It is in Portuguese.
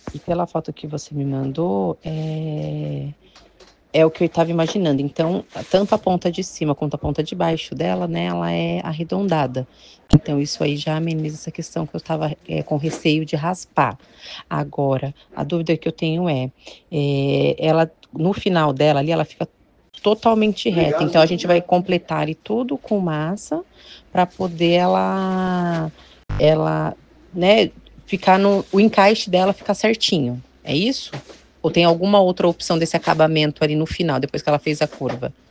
E pela foto que você me mandou, é o que eu estava imaginando. Então, tanto a ponta de cima quanto a ponta de baixo dela, né, ela é arredondada. Então, isso aí já ameniza essa questão que eu estava com receio de raspar. Agora, a dúvida que eu tenho ela, no final dela ali, ela fica totalmente reta. Então, a gente vai completar ali tudo com massa para poder ela, né, ficar o encaixe dela ficar certinho. É isso? Ou tem alguma outra opção desse acabamento ali no final, depois que ela fez a curva?